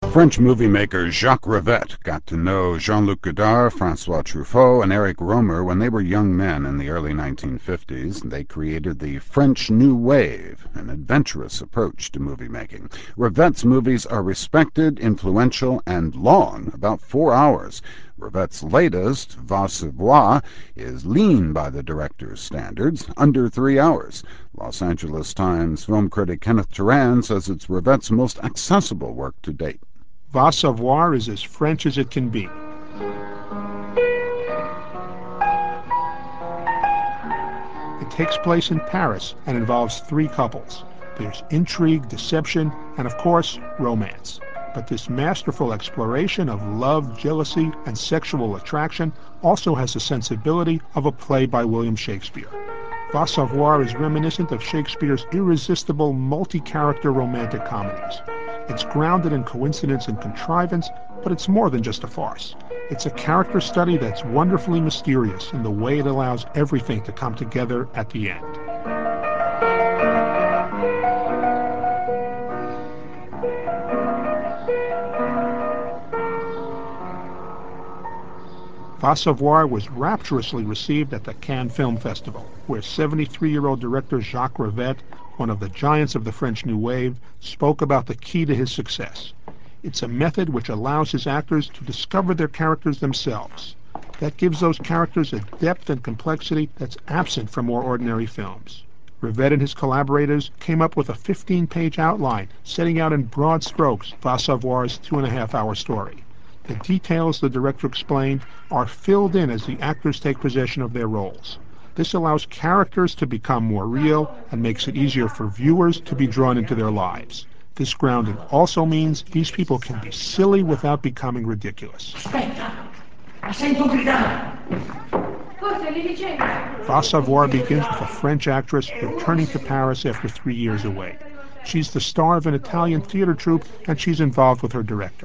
French movie maker Jacques Rivette got to know Jean-Luc Godard, Francois Truffaut, and Eric Rohmer when they were young men in the early 1950s. They created the French New Wave, an adventurous approach to movie making. Rivette's movies are respected, influential, and long, about 4 hours. Rivette's latest, Va se voir, is lean by the director's standards, under 3 hours. Los Angeles Times film critic Kenneth Turan says it's Rivette's most accessible work to date. Va se voir is as French as it can be. It takes place in Paris and involves 3 couples. There's intrigue, deception, and of course, romance. But this masterful exploration of love, jealousy, and sexual attraction also has the sensibility of a play by William Shakespeare. Va se voir is reminiscent of Shakespeare's irresistible multi-character romantic comedies. It's grounded in coincidence and contrivance, but it's more than just a farce. It's a character study that's wonderfully mysterious in the way it allows everything to come together at the end. Va se voir was rapturously received at the Cannes Film Festival, where 73-year-old director Jacques Rivette, one of the giants of the French New Wave, spoke about the key to his success. It's a method which allows his actors to discover their characters themselves. That gives those characters a depth and complexity that's absent from more ordinary films. Rivette and his collaborators came up with a 15-page outline, setting out in broad strokes Va se voir's 2.5-hour story. The details, the director explained, are filled in as the actors take possession of their roles. This allows characters to become more real and makes it easier for viewers to be drawn into their lives. This grounding also means these people can be silly without becoming ridiculous. Va se voir begins with a French actress returning to Paris after 3 years away. She's the star of an Italian theater troupe, and she's involved with her director.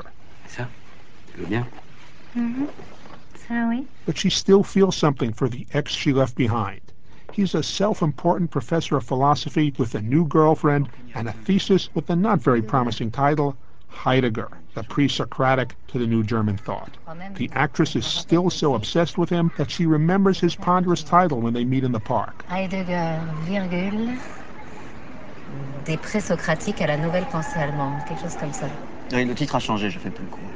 But she still feels something for the ex she left behind. He's a self-important professor of philosophy with a new girlfriend and a thesis with the not very promising title, Heidegger, the pre-Socratic to the new German thought. The actress is still so obsessed with him that she remembers his ponderous title when they meet in the park. Heidegger, virgule, des pré-socratiques à la nouvelle pensée allemande, quelque chose comme ça. Oui, le titre a changé, je fais plus le coup.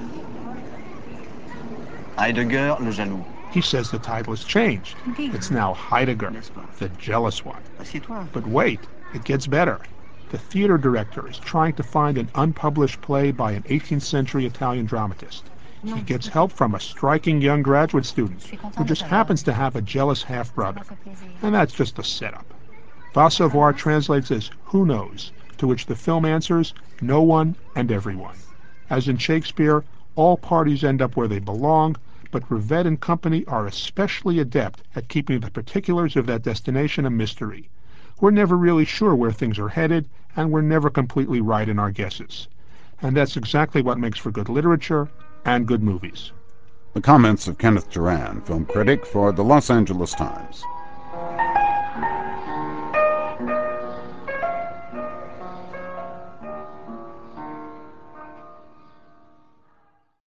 Heidegger, le jaloux. He says the title has changed. It's now Heidegger, the jealous one. But wait, it gets better. The theater director is trying to find an unpublished play by an 18th century Italian dramatist. He gets help from a striking young graduate student who just happens to have a jealous half-brother. And that's just a setup. Va se voir translates as who knows, to which the film answers no one and everyone. As in Shakespeare, all parties end up where they belong, but Rivette and company are especially adept at keeping the particulars of that destination a mystery. We're never really sure where things are headed, and we're never completely right in our guesses. And that's exactly what makes for good literature and good movies. The comments of Kenneth Turan, film critic for the Los Angeles Times.